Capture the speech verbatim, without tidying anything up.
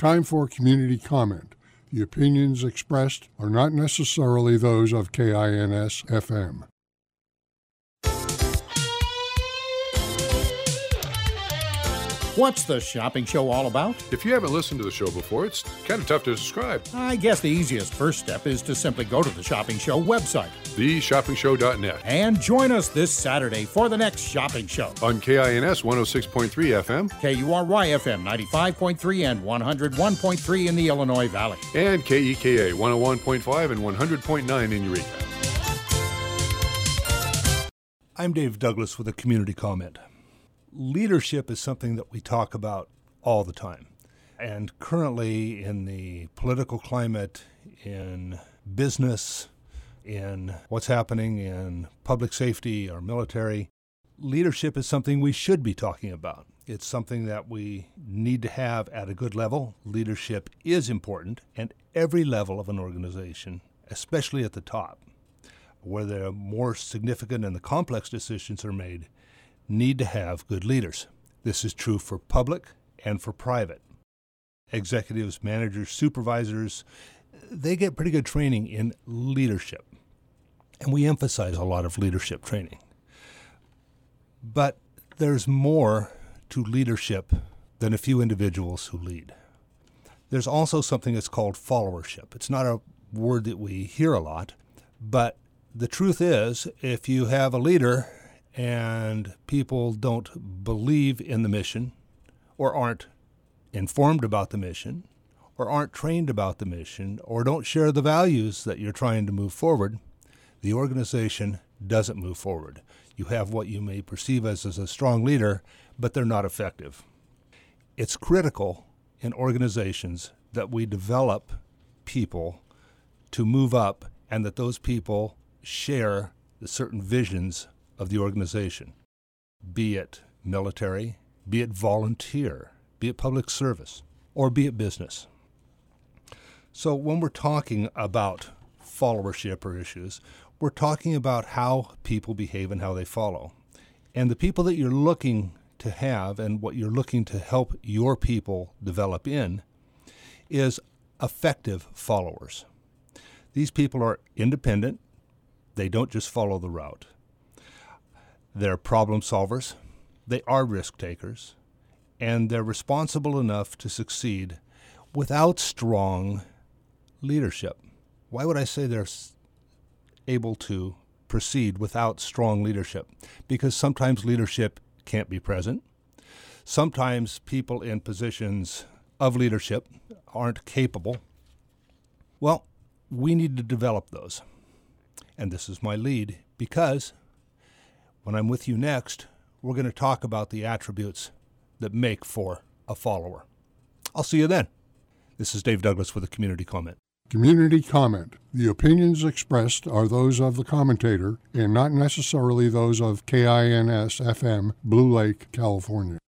Time for community comment. The opinions expressed are not necessarily those of K I N S F M. What's the shopping show all about? If you haven't listened to the show before, it's kind of tough to describe. I guess the easiest first step is to simply go to the Shopping Show website, the shopping show dot net, and join us this Saturday for the next shopping show. On K I N S one oh six point three F M, K U R Y F M ninety-five point three and one oh one point three in the Illinois Valley, and K E K A one oh one point five and one hundred point nine in Eureka. I'm Dave Douglas with a community comment. Leadership is something that we talk about all the time. And currently in the political climate, in business, in what's happening in public safety or military, leadership is something we should be talking about. It's something that we need to have at a good level. Leadership is important at every level of an organization, especially at the top, where the more significant and the complex decisions are made, need to have good leaders. This is true for public and for private. Executives, managers, supervisors, they get pretty good training in leadership. And we emphasize a lot of leadership training. But there's more to leadership than a few individuals who lead. There's also something that's called followership. It's not a word that we hear a lot, but the truth is, if you have a leader and people don't believe in the mission, or aren't informed about the mission, or aren't trained about the mission, or don't share the values that you're trying to move forward, the organization doesn't move forward. You have what you may perceive as, as a strong leader, but they're not effective. It's critical in organizations that we develop people to move up and that those people share the certain visions of the organization, be it military, be it volunteer, be it public service, or be it business. So when we're talking about followership or issues, we're talking about how people behave and how they follow. And the people that you're looking to have and what you're looking to help your people develop in is effective followers. These people are independent. They don't just follow the route. They're problem solvers, they are risk takers, and they're responsible enough to succeed without strong leadership. Why would I say they're able to proceed without strong leadership? Because sometimes leadership can't be present. Sometimes people in positions of leadership aren't capable. Well, we need to develop those. And this is my lead because when I'm with you next, we're going to talk about the attributes that make for a follower. I'll see you then. This is Dave Douglas with a community comment. Community comment. The opinions expressed are those of the commentator and not necessarily those of K I N S F M, Blue Lake, California.